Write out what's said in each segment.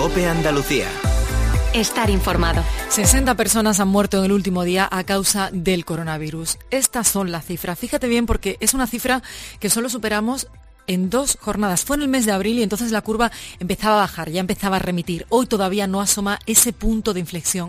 COPE Andalucía. Estar informado. 60 personas han muerto en el último día a causa del coronavirus. Estas son las cifras. Fíjate bien porque es una cifra que solo superamos en 2 jornadas. Fue en el mes de abril y entonces la curva empezaba a bajar, ya empezaba a remitir. Hoy todavía no asoma ese punto de inflexión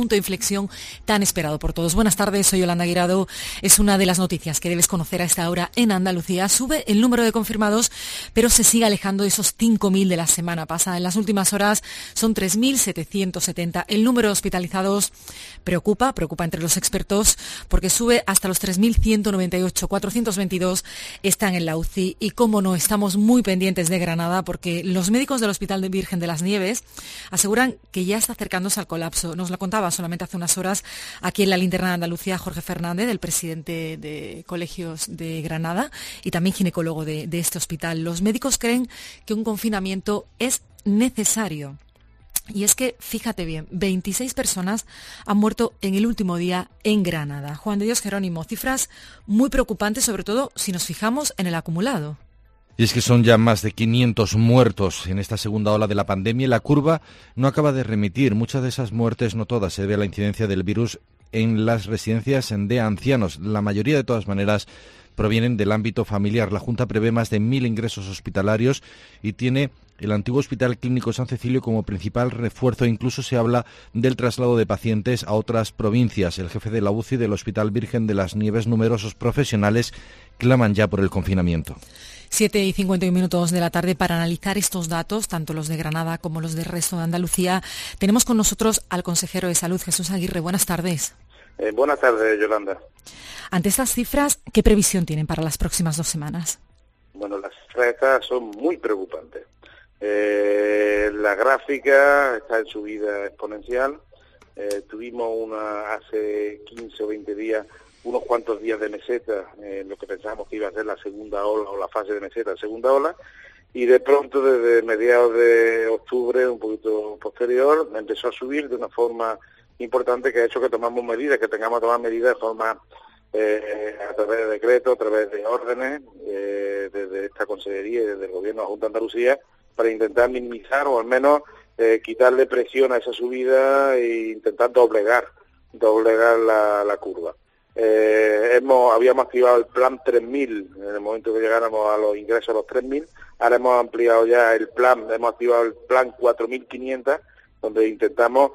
tan esperado por todos. Buenas tardes, soy Yolanda Guirado. Es una de las noticias que debes conocer a esta hora en Andalucía. Sube el número de confirmados, pero se sigue alejando de esos 5.000 de la semana pasada. En las últimas horas son 3.770. El número de hospitalizados preocupa entre los expertos porque sube hasta los 3.198. 422 están en la UCI y como no, estamos muy pendientes de Granada porque los médicos del Hospital de Virgen de las Nieves aseguran que ya está acercándose al colapso. Nos lo contaba solamente hace unas horas aquí en la Linterna de Andalucía Jorge Fernández, el presidente de Colegios de Granada y también ginecólogo de este hospital. Los médicos creen que un confinamiento es necesario. Y es que, fíjate bien, 26 personas han muerto en el último día en Granada. Juan de Dios Jerónimo, cifras muy preocupantes, sobre todo si nos fijamos en el acumulado. Y es que son ya más de 500 muertos en esta segunda ola de la pandemia y la curva no acaba de remitir. Muchas de esas muertes, no todas, se debe a la incidencia del virus en las residencias de ancianos. La mayoría, de todas maneras, provienen del ámbito familiar. La Junta prevé más de 1.000 ingresos hospitalarios y tiene el antiguo Hospital Clínico San Cecilio como principal refuerzo. Incluso se habla del traslado de pacientes a otras provincias. El jefe de la UCI del Hospital Virgen de las Nieves, numerosos profesionales claman ya por el confinamiento. 7:51 de la tarde para analizar estos datos, tanto los de Granada como los del resto de Andalucía. Tenemos con nosotros al consejero de Salud, Jesús Aguirre. Buenas tardes. Buenas tardes, Yolanda. Ante estas cifras, ¿qué previsión tienen para las próximas 2 semanas? Bueno, las cifras estas son muy preocupantes. La gráfica está en subida exponencial. Tuvimos hace 15 o 20 días unos cuantos días de meseta, lo que pensábamos que iba a ser la segunda ola o la fase de meseta, segunda ola, y de pronto desde mediados de octubre, un poquito posterior, empezó a subir de una forma importante que ha hecho que tengamos que tomar medidas de forma a través de decretos, a través de órdenes, desde esta consejería y desde el gobierno de la Junta de Andalucía, para intentar minimizar o al menos quitarle presión a esa subida e intentar doblegar la curva. Habíamos activado el plan 3.000 en el momento que llegáramos a los ingresos a los 3.000, ahora hemos ampliado ya hemos activado el plan 4.500, donde intentamos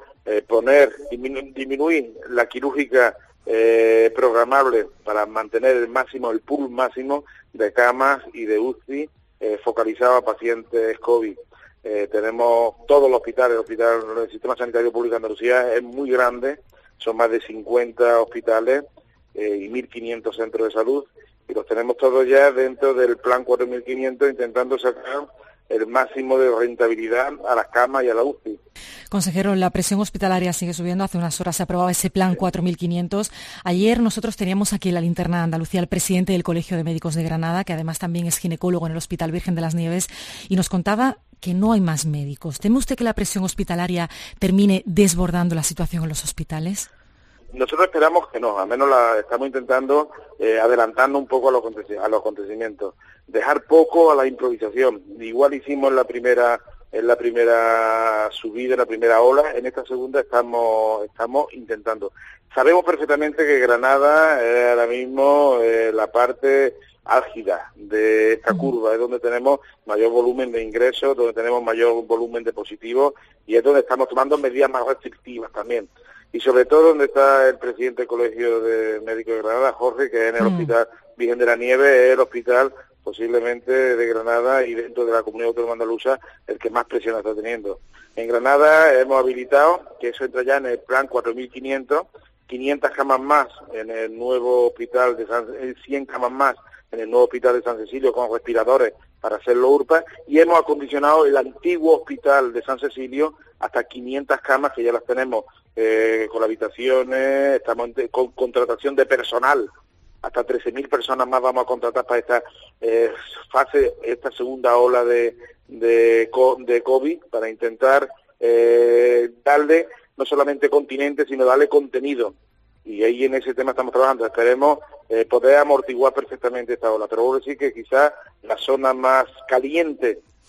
disminuir la quirúrgica programable para mantener el pool máximo de camas y de UCI focalizado a pacientes COVID. Tenemos todos los hospitales, el sistema sanitario público de Andalucía es muy grande, son más de 50 hospitales y 1.500 centros de salud, y los tenemos todos ya dentro del plan 4.500, intentando sacar el máximo de rentabilidad a las camas y a la UCI. Consejero, la presión hospitalaria sigue subiendo. Hace unas horas se aprobaba ese plan 4.500. Ayer nosotros teníamos aquí en la Linterna de Andalucía al presidente del Colegio de Médicos de Granada, que además también es ginecólogo en el Hospital Virgen de las Nieves, y nos contaba que no hay más médicos. ¿Teme usted que la presión hospitalaria termine desbordando la situación en los hospitales? Nosotros esperamos que no, al menos estamos intentando adelantando un poco a los acontecimientos, dejar poco a la improvisación. Igual hicimos en la primera subida, en la primera ola, en esta segunda estamos intentando. Sabemos perfectamente que Granada es ahora mismo la parte álgida de esta curva, es donde tenemos mayor volumen de ingresos, donde tenemos mayor volumen de positivos y es donde estamos tomando medidas más restrictivas también. Y sobre todo donde está el presidente del Colegio de Médicos de Granada, Jorge, que en el Hospital Virgen de la Nieve es el hospital posiblemente de Granada y dentro de la Comunidad Autónoma Andaluza el que más presión está teniendo. En Granada hemos habilitado, que eso entra ya en el plan 4.500, 500 camas más en el nuevo hospital 100 camas más en el nuevo hospital de San Cecilio con respiradores para hacerlo URPA, y hemos acondicionado el antiguo hospital de San Cecilio hasta 500 camas que ya las tenemos con habitaciones, estamos con contratación de personal, hasta 13.000 personas más vamos a contratar para esta esta segunda ola de COVID, para intentar darle no solamente continente, sino darle contenido. Y ahí en ese tema estamos trabajando. Esperemos poder amortiguar perfectamente esta ola. Pero voy a decir que quizás la zona más caliente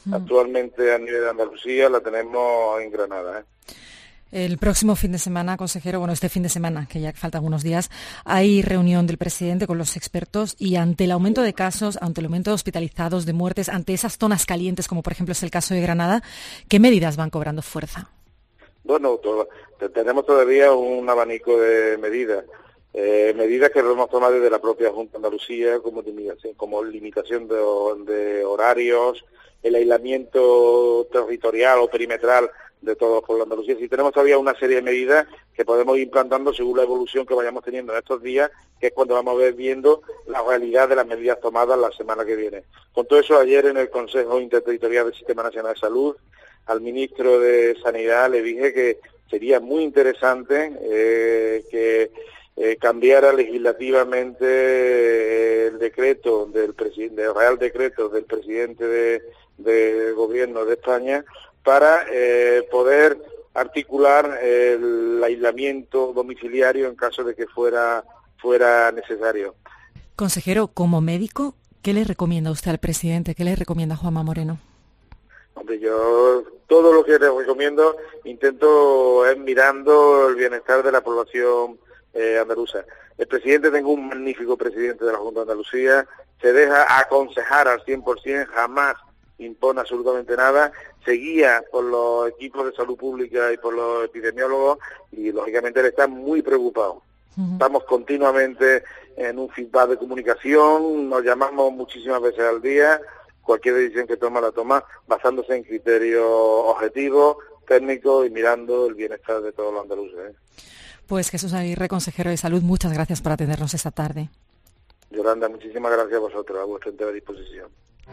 Actualmente a nivel de Andalucía la tenemos en Granada. El próximo fin de semana, consejero, este fin de semana, que ya faltan unos días, hay reunión del presidente con los expertos y ante el aumento de casos, ante el aumento de hospitalizados, de muertes, ante esas zonas calientes, como por ejemplo es el caso de Granada, ¿qué medidas van cobrando fuerza? Bueno, tenemos todavía un abanico de medidas. Medidas que lo hemos tomado desde la propia Junta de Andalucía, como limitación de horarios, el aislamiento territorial o perimetral de todos los pueblos de Andalucía. Sí, tenemos todavía una serie de medidas que podemos ir implantando según la evolución que vayamos teniendo en estos días, que es cuando vamos a ver viendo la realidad de las medidas tomadas la semana que viene. Con todo eso, ayer en el Consejo Interterritorial del Sistema Nacional de Salud, al ministro de Sanidad le dije que sería muy interesante que cambiara legislativamente el decreto del Real Decreto del presidente del Gobierno de España para poder articular el aislamiento domiciliario en caso de que fuera necesario. Consejero, como médico, ¿qué le recomienda usted al presidente? ¿Qué le recomienda Juanma Moreno? Hombre, yo todo lo que le recomiendo intento es mirando el bienestar de la población andaluza. El presidente, tengo un magnífico presidente de la Junta de Andalucía, se deja aconsejar al 100%, jamás impone absolutamente nada, se guía por los equipos de salud pública y por los epidemiólogos y lógicamente él está muy preocupado. Estamos continuamente en un feedback de comunicación, nos llamamos muchísimas veces al día, cualquier decisión que toma la toma basándose en criterios objetivos, técnicos y mirando el bienestar de todos los andaluces. Pues Jesús Aguirre, consejero de Salud, muchas gracias por atendernos esta tarde. Yolanda, muchísimas gracias a vosotros, a vuestra entera disposición.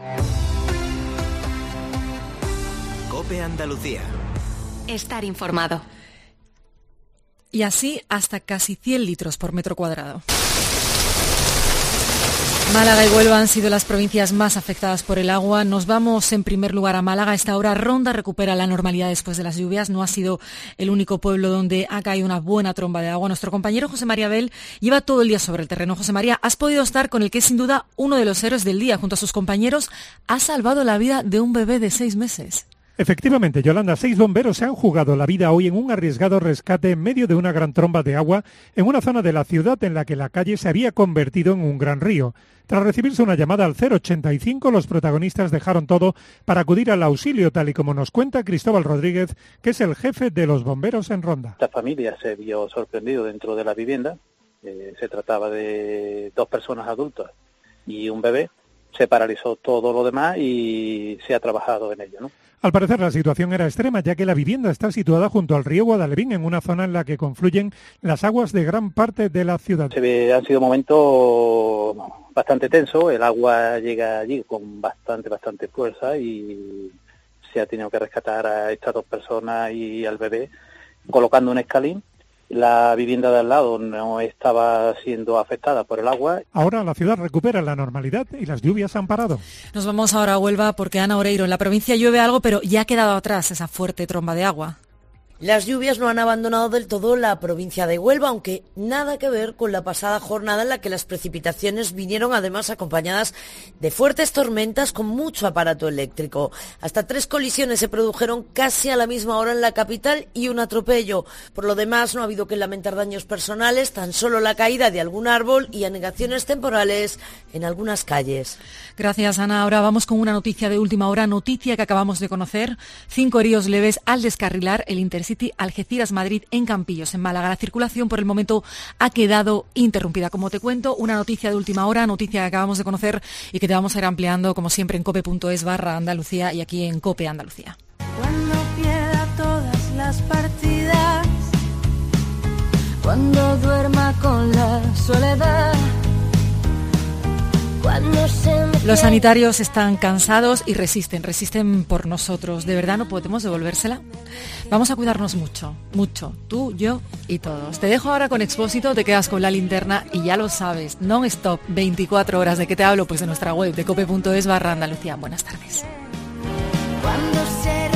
COPE Andalucía. Estar informado. Y así hasta casi 100 litros por metro cuadrado. Málaga y Huelva han sido las provincias más afectadas por el agua. Nos vamos en primer lugar a Málaga. A esta hora Ronda recupera la normalidad después de las lluvias. No ha sido el único pueblo donde ha caído una buena tromba de agua. Nuestro compañero José María Bel lleva todo el día sobre el terreno. José María, has podido estar con el que es sin duda uno de los héroes del día. Junto a sus compañeros, ha salvado la vida de un bebé de 6 meses. Efectivamente, Yolanda, 6 bomberos se han jugado la vida hoy en un arriesgado rescate en medio de una gran tromba de agua en una zona de la ciudad en la que la calle se había convertido en un gran río. Tras recibirse una llamada al 085, los protagonistas dejaron todo para acudir al auxilio, tal y como nos cuenta Cristóbal Rodríguez, que es el jefe de los bomberos en Ronda. Esta familia se vio sorprendido dentro de la vivienda. Se trataba de 2 personas adultas y un bebé. Se paralizó todo lo demás y se ha trabajado en ello, ¿no? Al parecer la situación era extrema, ya que la vivienda está situada junto al río Guadalevín, en una zona en la que confluyen las aguas de gran parte de la ciudad. Han sido momentos bastante tensos, el agua llega allí con bastante fuerza y se ha tenido que rescatar a estas 2 personas y al bebé colocando un escalín. La vivienda de al lado no estaba siendo afectada por el agua. Ahora la ciudad recupera la normalidad y las lluvias han parado. Nos vamos ahora a Huelva porque Ana Oreiro, en la provincia llueve algo, pero ya ha quedado atrás esa fuerte tromba de agua. Las lluvias no han abandonado del todo la provincia de Huelva, aunque nada que ver con la pasada jornada en la que las precipitaciones vinieron además acompañadas de fuertes tormentas con mucho aparato eléctrico. Hasta 3 colisiones se produjeron casi a la misma hora en la capital y un atropello. Por lo demás, no ha habido que lamentar daños personales, tan solo la caída de algún árbol y anegaciones temporales en algunas calles. Gracias, Ana. Ahora vamos con una noticia de última hora, noticia que acabamos de conocer. 5 heridos leves al descarrilar el Intercity Algeciras-Madrid en Campillos, en Málaga. La circulación por el momento ha quedado interrumpida. Como te cuento, una noticia de última hora, noticia que acabamos de conocer y que te vamos a ir ampliando, como siempre, en cope.es/Andalucía y aquí en COPE Andalucía. Cuando pierda todas las partidas, cuando duerma con la soledad, los sanitarios están cansados y resisten por nosotros. ¿De verdad no podemos devolvérsela? Vamos a cuidarnos mucho, tú, yo y todos. Te dejo ahora con Expósito, te quedas con La Linterna y ya lo sabes, non-stop, 24 horas. ¿De qué te hablo? Pues de nuestra web, de cope.es/Andalucía. Buenas tardes. Cuando